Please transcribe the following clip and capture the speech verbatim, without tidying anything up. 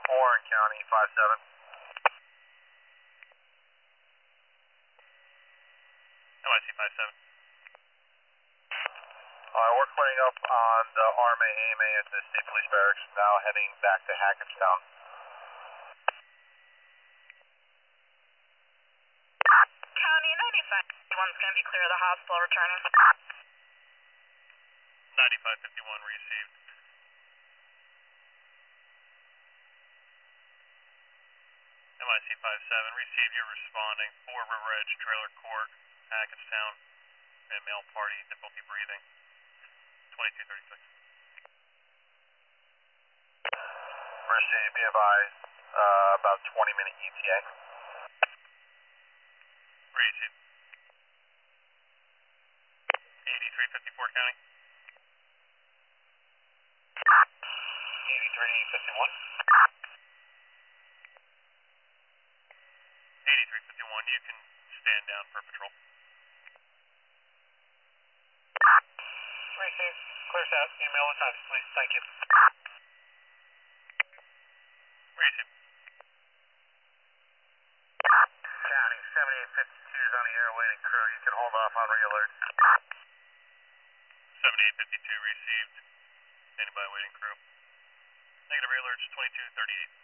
Warren County, five seven. N Y C five seven. Uh, we're clearing up on the R M A A M A at the State Police Barracks, now heading back to Hackettstown. County ninety-five fifty-one is going to be clear of the hospital, returning. ninety-five fifty-one received. N Y C five seven, received, you're responding. four River Edge Trailer Court, Hackettstown, and male party, difficulty breathing. twenty-two thirty-six. Received, be advised, uh, about twenty minute E T A. Received. eighty-three fifty-four County. eighty-three fifty-one. eighty-three fifty-one, you can stand down for patrol. Received. Clear set. Email the times, please. Thank you. Received. County, seventy-eight fifty-two is on the air waiting crew. You can hold off on re-alert. seventy-eight fifty-two received. Standing by waiting crew. Negative re-alerts twenty-two thirty-eight.